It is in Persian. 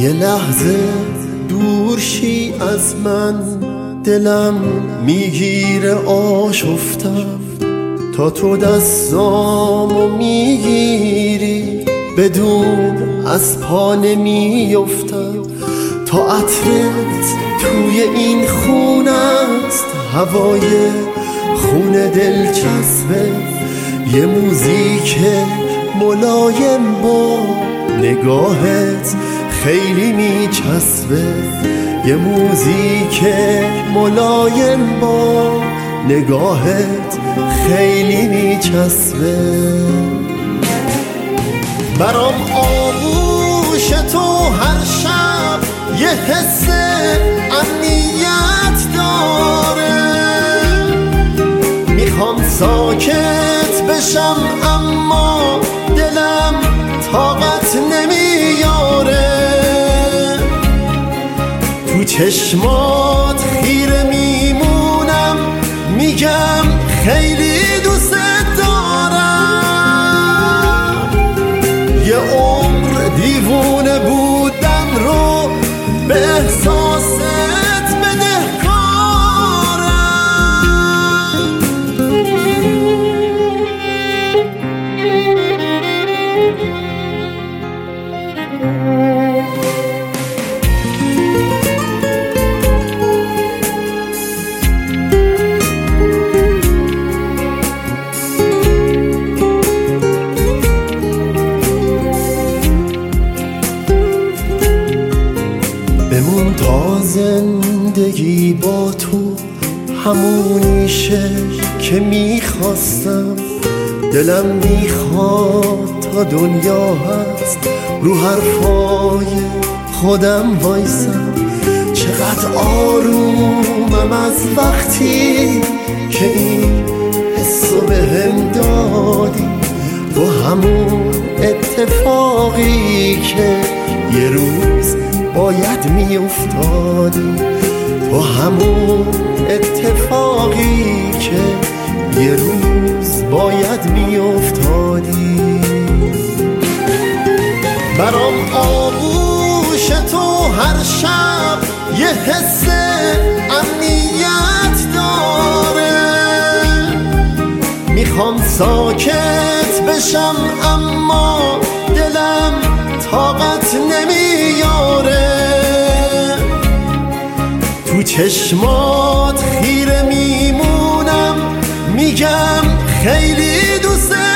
یه لحظه دور شی از من، دلم میگیره آشفتم، تا تو دستامو میگیری بدون از پا نمیفتم. تا عطرت توی این خونه است، هوای خونه دلچسبه، یه موزیک ملایم با نگاهت خیلی میچسبه، یه موزیک ملایم با نگاهت خیلی میچسبه. برام آغوش تو هر شب یه حس امنیت داره، میخوام ساکت بشم اما دلم طاقت نمیاره. تو چشمات خیره میمونم، میگم خیلی دوست دارم. یه عمر دیوونه بودن رو به احساست بمون تا زندگی با تو همونیشه که میخواستم. دلم میخواد تا دنیا هست رو حرفای خودم وایسم. چقدر آرومم از وقتی که این حسو بهم دادی، تو همون اتفاقی که یه روز باید میافتادی، تو همون اتفاقی که یه روز باید میافتادی. برام آغوش تو هر شب یه حس امنیت داره، میخوام ساکت بشم اما دلم طاقت نمیاره. تو چشمات خیره میمونم، میگم خیلی دوست